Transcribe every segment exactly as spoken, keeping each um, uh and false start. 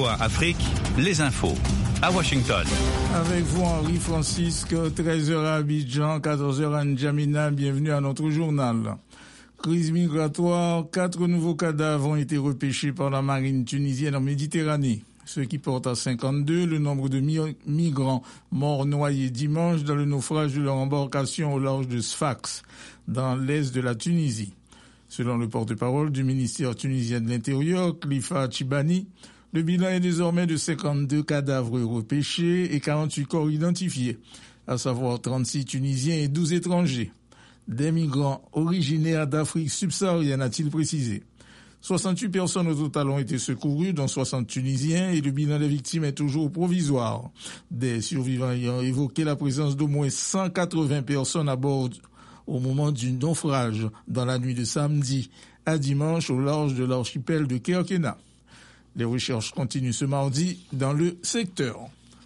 V O A Afrique, les infos. À Washington. Avec vous, Henri Francisque, treize heures à Abidjan, quatorze heures à N'Djamena. Bienvenue à notre journal. Crise migratoire, quatre nouveaux cadavres ont été repêchés par la marine tunisienne en Méditerranée, ce qui porte à cinquante-deux le nombre de mi- migrants morts noyés dimanche dans le naufrage de leur embarcation au large de Sfax, dans l'est de la Tunisie. Selon le porte-parole du ministère tunisien de l'Intérieur, Khalifa Chibani, le bilan est désormais de cinquante-deux cadavres repêchés et quarante-huit corps identifiés, à savoir trente-six Tunisiens et douze étrangers. Des migrants originaires d'Afrique subsaharienne, a-t-il précisé. soixante-huit personnes au total ont été secourues, dont soixante Tunisiens, et le bilan des victimes est toujours provisoire. Des survivants ayant évoqué la présence d'au moins cent quatre-vingts personnes à bord au moment du naufrage dans la nuit de samedi à dimanche au large de l'archipel de Kerkena. Les recherches continuent ce mardi dans le secteur.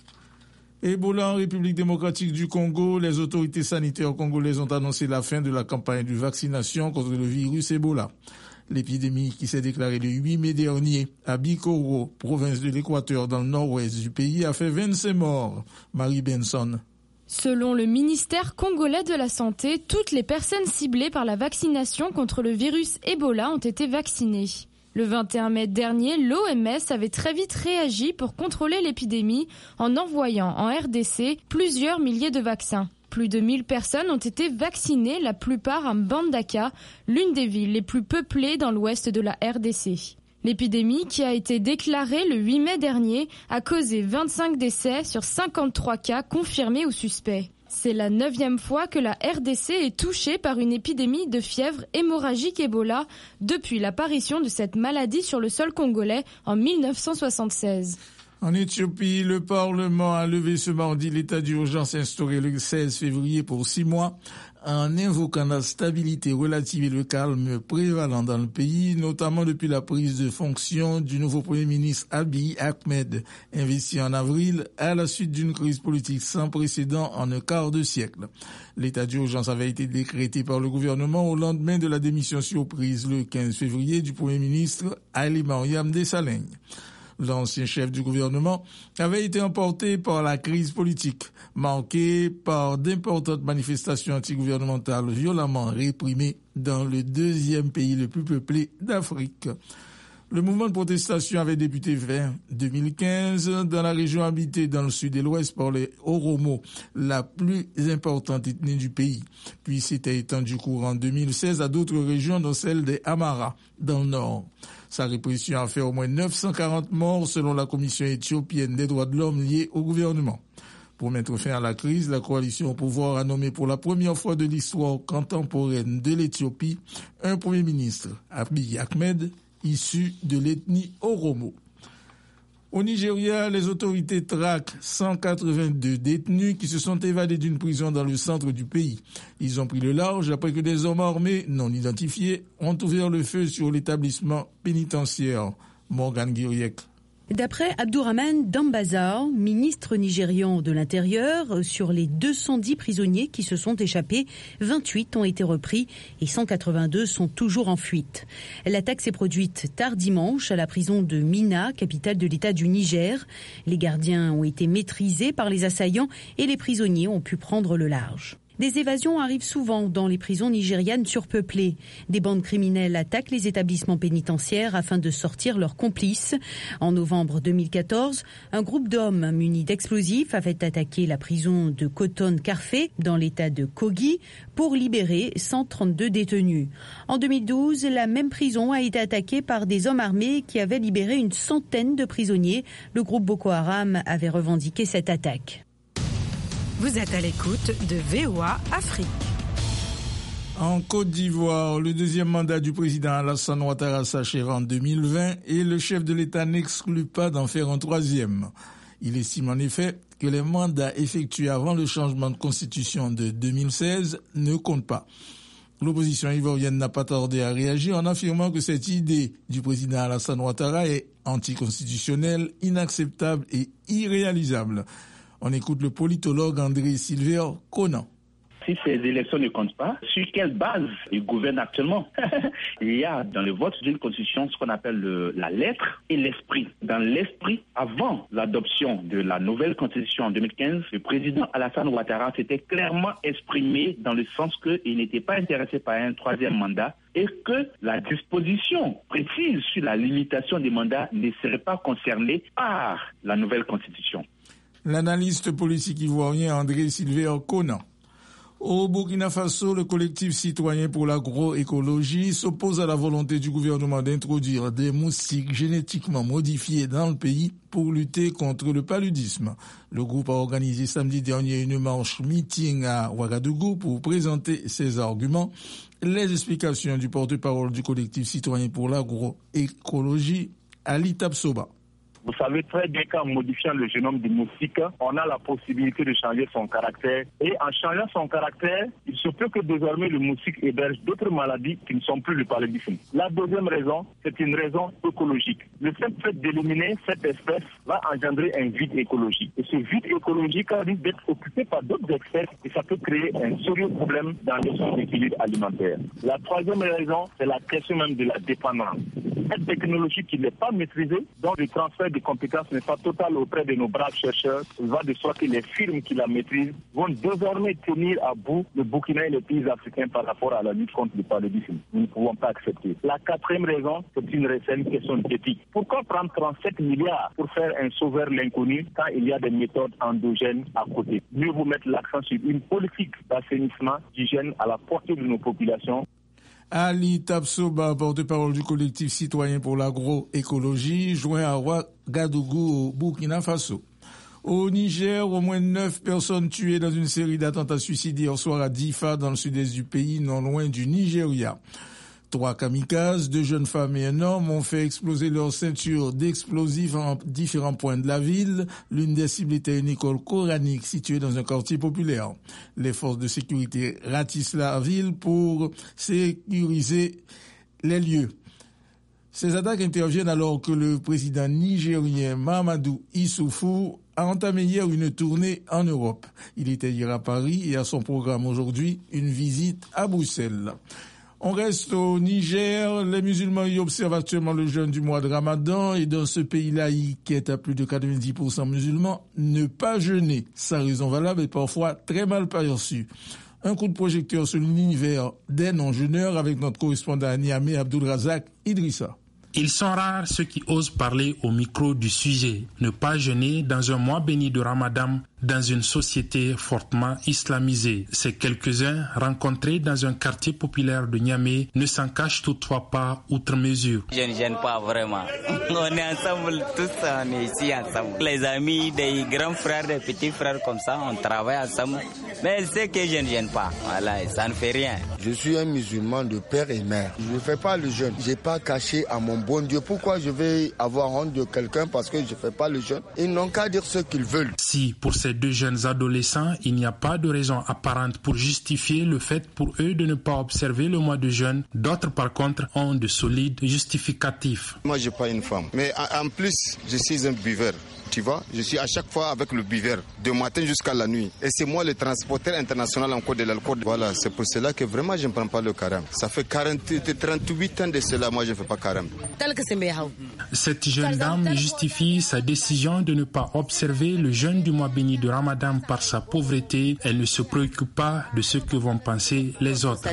Ebola en République démocratique du Congo, les autorités sanitaires congolaises ont annoncé la fin de la campagne de vaccination contre le virus Ebola. L'épidémie qui s'est déclarée le huit mai dernier à Bikoro, province de l'Équateur dans le nord-ouest du pays, a fait vingt-cinq morts. Marie Benson. Selon le ministère congolais de la Santé, toutes les personnes ciblées par la vaccination contre le virus Ebola ont été vaccinées. Le vingt et un mai dernier, l'O M S avait très vite réagi pour contrôler l'épidémie en envoyant en R D C plusieurs milliers de vaccins. Plus de mille personnes ont été vaccinées, la plupart à Mbandaka, l'une des villes les plus peuplées dans l'ouest de la R D C. L'épidémie, qui a été déclarée le huit mai dernier, a causé vingt-cinq décès sur cinquante-trois cas confirmés ou suspects. C'est la neuvième fois que la R D C est touchée par une épidémie de fièvre hémorragique Ebola depuis l'apparition de cette maladie sur le sol congolais en mille neuf cent soixante-seize. En Éthiopie, le Parlement a levé ce mardi l'état d'urgence instauré le seize février pour six mois en invoquant la stabilité relative et le calme prévalant dans le pays, notamment depuis la prise de fonction du nouveau Premier ministre Abiy Ahmed, investi en avril à la suite d'une crise politique sans précédent en un quart de siècle. L'état d'urgence avait été décrété par le gouvernement au lendemain de la démission surprise le quinze février du Premier ministre Haïlé Mariam Desalegn. L'ancien chef du gouvernement avait été emporté par la crise politique, marquée par d'importantes manifestations antigouvernementales violemment réprimées dans le deuxième pays le plus peuplé d'Afrique. Le mouvement de protestation avait débuté fin deux mille quinze dans la région habitée dans le sud et l'ouest par les Oromo, la plus importante ethnie du pays. Puis s'était étendu courant deux mille seize à d'autres régions, dont celle des Amara, dans le nord. Sa répression a fait au moins neuf cent quarante morts selon la Commission éthiopienne des droits de l'homme liée au gouvernement. Pour mettre fin à la crise, la coalition au pouvoir a nommé pour la première fois de l'histoire contemporaine de l'Éthiopie un Premier ministre, Abiy Ahmed, issu de l'ethnie Oromo. Au Nigeria, les autorités traquent cent quatre-vingt-deux détenus qui se sont évadés d'une prison dans le centre du pays. Ils ont pris le large après que des hommes armés non identifiés ont ouvert le feu sur l'établissement pénitentiaire. Morgan Guiriek. D'après Abdourahmane Dambazar, ministre nigérian de l'Intérieur, sur les deux cent dix prisonniers qui se sont échappés, vingt-huit ont été repris et cent quatre-vingt-deux sont toujours en fuite. L'attaque s'est produite tard dimanche à la prison de Minna, capitale de l'État du Niger. Les gardiens ont été maîtrisés par les assaillants et les prisonniers ont pu prendre le large. Des évasions arrivent souvent dans les prisons nigérianes surpeuplées. Des bandes criminelles attaquent les établissements pénitentiaires afin de sortir leurs complices. En novembre deux mille quatorze, un groupe d'hommes munis d'explosifs avait attaqué la prison de Coton Carfé dans l'état de Kogi pour libérer cent trente-deux détenus. En deux mille douze, la même prison a été attaquée par des hommes armés qui avaient libéré une centaine de prisonniers. Le groupe Boko Haram avait revendiqué cette attaque. Vous êtes à l'écoute de V O A Afrique. En Côte d'Ivoire, le deuxième mandat du président Alassane Ouattara s'achève en deux mille vingt et le chef de l'État n'exclut pas d'en faire un troisième. Il estime en effet que les mandats effectués avant le changement de constitution de deux mille seize ne comptent pas. L'opposition ivoirienne n'a pas tardé à réagir en affirmant que cette idée du président Alassane Ouattara est anticonstitutionnelle, inacceptable et irréalisable. On écoute le politologue André Silver Conan. Si ces élections ne comptent pas, sur quelle base ils gouvernent actuellement? Il y a dans le vote d'une constitution ce qu'on appelle le, la lettre et l'esprit. Dans l'esprit, avant l'adoption de la nouvelle constitution en deux mille quinze, le président Alassane Ouattara s'était clairement exprimé dans le sens qu'il n'était pas intéressé par un troisième mandat et que la disposition précise sur la limitation des mandats ne serait pas concernée par la nouvelle constitution. L'analyste politique ivoirien André Sylvain Conan. Au Burkina Faso, le collectif citoyen pour l'agroécologie s'oppose à la volonté du gouvernement d'introduire des moustiques génétiquement modifiés dans le pays pour lutter contre le paludisme. Le groupe a organisé samedi dernier une marche meeting à Ouagadougou pour présenter ses arguments. Les explications du porte-parole du collectif citoyen pour l'agroécologie, Ali Tabsoba. Vous savez très bien qu'en modifiant le génome du moustique, on a la possibilité de changer son caractère. Et en changeant son caractère, il se peut que désormais le moustique héberge d'autres maladies qui ne sont plus le paludisme. La deuxième raison, c'est une raison écologique. Le simple fait d'éliminer cette espèce va engendrer un vide écologique. Et ce vide écologique risque d'être occupé par d'autres espèces et ça peut créer un sérieux problème dans son équilibre alimentaire. La troisième raison, c'est la question même de la dépendance. Cette technologie qui n'est pas maîtrisée, dont le transfert de compétences n'est pas total auprès de nos braves chercheurs, il va de soi que les firmes qui la maîtrisent vont désormais tenir à bout le Burkina et les pays africains par rapport à la lutte contre le paludisme. Nous ne pouvons pas accepter. La quatrième raison, c'est une, une question d'éthique. Pourquoi prendre trente-sept milliards pour faire un sauveur l'inconnu quand il y a des méthodes endogènes à côté? Mieux vous mettre l'accent sur une politique d'assainissement, d'hygiène à la portée de nos populations. Ali Tabsoba, porte-parole du collectif citoyen pour l'agroécologie, joint à Ouagadougou au Burkina Faso. Au Niger, au moins neuf personnes tuées dans une série d'attentats suicides hier soir à Difa, dans le sud-est du pays, non loin du Nigeria. Trois kamikazes, deux jeunes femmes et un homme ont fait exploser leur ceinture d'explosifs en différents points de la ville. L'une des cibles était une école coranique située dans un quartier populaire. Les forces de sécurité ratissent la ville pour sécuriser les lieux. Ces attaques interviennent alors que le président nigérien Mahamadou Issoufou a entamé hier une tournée en Europe. Il était hier à Paris et a son programme aujourd'hui une visite à Bruxelles. On reste au Niger. Les musulmans y observent actuellement le jeûne du mois de Ramadan et dans ce pays laïque qui est à plus de quatre-vingt-dix pour cent musulmans, ne pas jeûner, sa raison valable est parfois très mal perçue. Un coup de projecteur sur l'univers des non-jeûneurs avec notre correspondant à Niamey, Abdulrazak Idrissa. Ils sont rares ceux qui osent parler au micro du sujet. Ne pas jeûner dans un mois béni de Ramadan dans une société fortement islamisée. Ces quelques-uns rencontrés dans un quartier populaire de Niamey ne s'en cachent toutefois pas outre mesure. Je ne gêne pas vraiment. On est ensemble, tous on est ici ensemble. Les amis, des grands frères, des petits frères comme ça, on travaille ensemble. Mais c'est que je ne gêne pas. Voilà, ça ne fait rien. Je suis un musulman de père et mère. Je ne fais pas le jeûne. Je n'ai pas caché à mon bon Dieu. Pourquoi je vais avoir honte de quelqu'un parce que je ne fais pas le jeûne? Ils n'ont qu'à dire ce qu'ils veulent. Si pour ces deux jeunes adolescents, il n'y a pas de raison apparente pour justifier le fait pour eux de ne pas observer le mois de jeûne, d'autres par contre ont de solides justificatifs. Moi, je n'ai pas une femme. Mais en plus, je suis un buveur. Tu vois, je suis à chaque fois avec le buveur, de matin jusqu'à la nuit. Et c'est moi le transporteur international encore de l'alcool. Voilà, c'est pour cela que vraiment je ne prends pas le carême. Ça fait quarante, trente-huit ans de cela, moi je ne fais pas carême. Cette jeune dame justifie sa décision de ne pas observer le jeûne du mois béni de Ramadan par sa pauvreté. Elle ne se préoccupe pas de ce que vont penser les autres.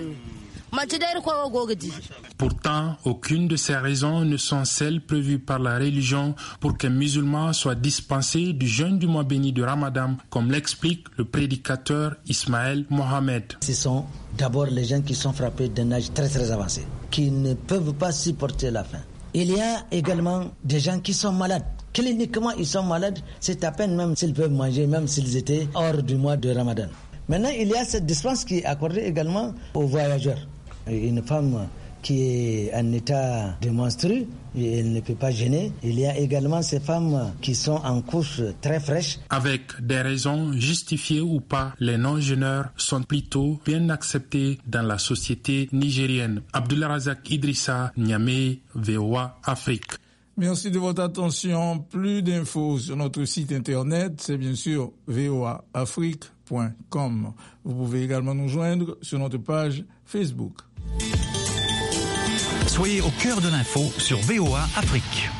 Pourtant, aucune de ces raisons ne sont celles prévues par la religion pour qu'un musulman soit dispensé du jeûne du mois béni de Ramadan, comme l'explique le prédicateur Ismaël Mohamed. Ce sont d'abord les gens qui sont frappés d'un âge très très avancé, qui ne peuvent pas supporter la faim. Il y a également des gens qui sont malades. Cliniquement, ils sont malades, c'est à peine même s'ils peuvent manger, même s'ils étaient hors du mois de Ramadan. Maintenant, il y a cette dispense qui est accordée également aux voyageurs. Une femme qui est en état de menstru, elle ne peut pas jeûner. Il y a également ces femmes qui sont en couche très fraîche. Avec des raisons justifiées ou pas, les non-jeûneurs sont plutôt bien acceptés dans la société nigérienne. Abdulrazak Idrissa, Niamey, V O A Afrique. Merci de votre attention. Plus d'infos sur notre site internet, c'est bien sûr v o a afrique point com. Vous pouvez également nous joindre sur notre page Facebook. Soyez au cœur de l'info sur V O A Afrique.